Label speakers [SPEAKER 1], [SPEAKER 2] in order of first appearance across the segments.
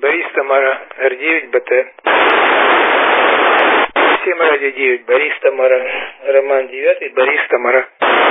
[SPEAKER 1] Борис Тамара, Р9 БТ. 7 радио 9, Борис Тамара, Роман 9, Борис Тамара.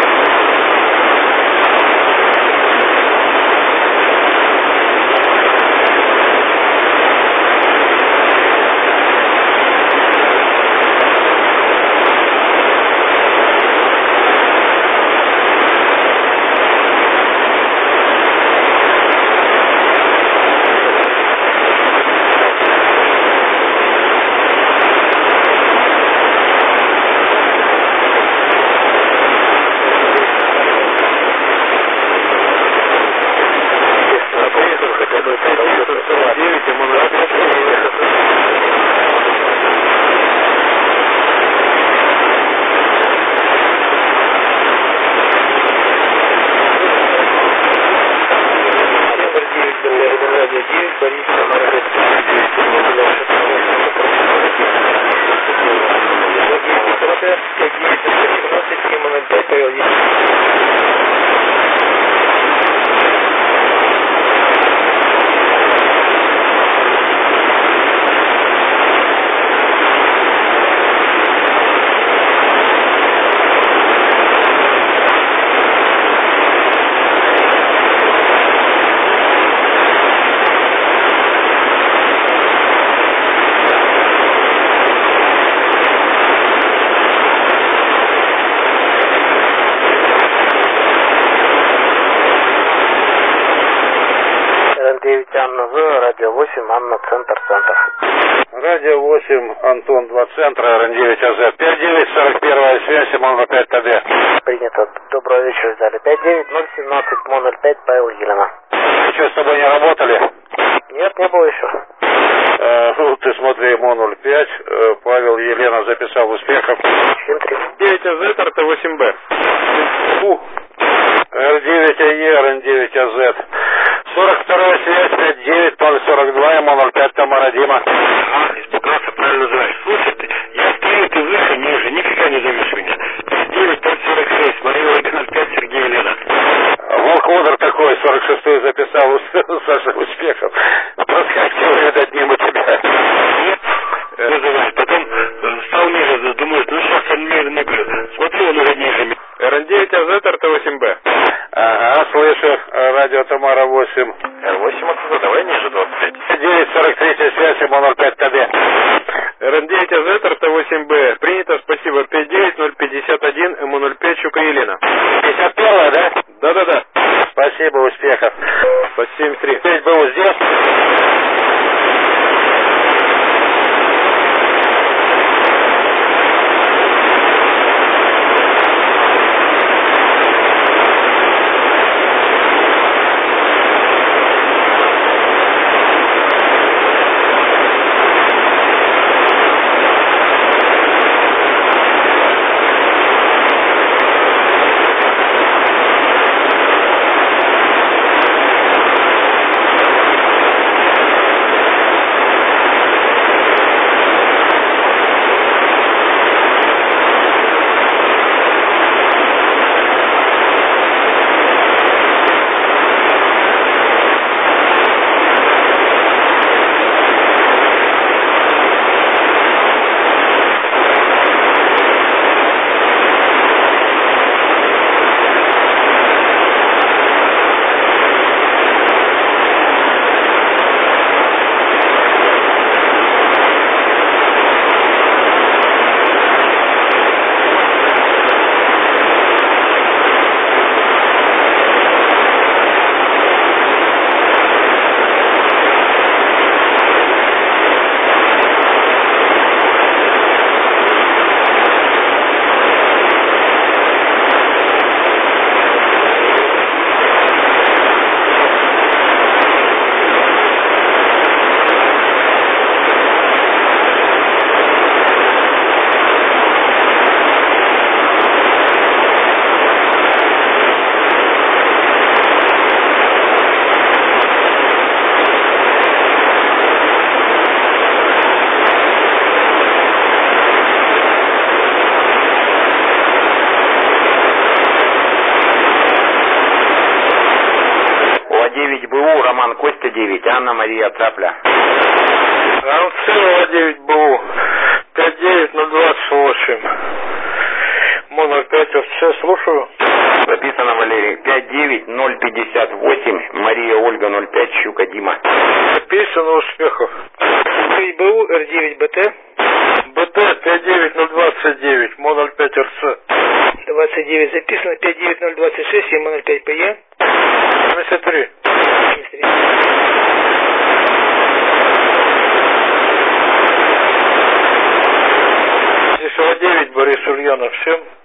[SPEAKER 2] Радио 8, Анна, центр.
[SPEAKER 3] Радио 8, Антон, 2 центра, РН9 АЗ. 59, 41 связь, МОН-05 ТД.
[SPEAKER 2] Принято. Доброго вечера, ждали. 59017, МОН-05, Павел Елена.
[SPEAKER 3] Что, с тобой не работали?
[SPEAKER 2] Нет, не было еще.
[SPEAKER 3] Ты смотри, МОН-05, Павел Елена записал успехов.
[SPEAKER 2] 9
[SPEAKER 3] АЗ, РТ-8Б. Р9АЕ, РН9 АЗ. 42 связь, 59042, МОН-05, Тамара, Дима.
[SPEAKER 4] Испугался, правильно называешь. Слушай, я стою, ты выше, ниже, нифига не зовешь меня. 9546, Мария Ольга 05, Сергей Елена.
[SPEAKER 3] Волк-Водор такой, 46-й записал, Саша, успехов. Проскочил, видать, мимо тебя.
[SPEAKER 4] Нет, вызывает. Потом стал ниже, думаю, ну сейчас он мне говорит. Смотри, он уже ниже.
[SPEAKER 3] РН9 АЗ, РТ-8Б. Ага, слышу, радио Тамара 8.
[SPEAKER 4] 8 отсюда, давай ниже 25.
[SPEAKER 3] 943 связь, МОН-05 ТД.
[SPEAKER 4] РН9 АЗ, РТ-8Б. Принято, спасибо. 59051, МОН-05, Щука Елена.
[SPEAKER 3] 51-я, да?
[SPEAKER 4] Да.
[SPEAKER 3] Спасибо, успехов.
[SPEAKER 4] По 73.
[SPEAKER 3] 5 был здесь. Роман Костя 9, Анна Мария Цапля.
[SPEAKER 5] Анцилова 9 БУ, 59028. Монар 5 ФЦ, слушаю.
[SPEAKER 3] Записано, Валерий, 59058, Мария Ольга 05, Щука Дима.
[SPEAKER 5] Записано, успехов.
[SPEAKER 1] 9 БУ, Р9 БТ.
[SPEAKER 5] БТ 59029, Монар 5 РЦ.
[SPEAKER 1] 29 записано, 59026, М05 ПЕ.
[SPEAKER 5] 73.
[SPEAKER 1] 73.
[SPEAKER 5] Здесь 9, Борис Ульянов, всем.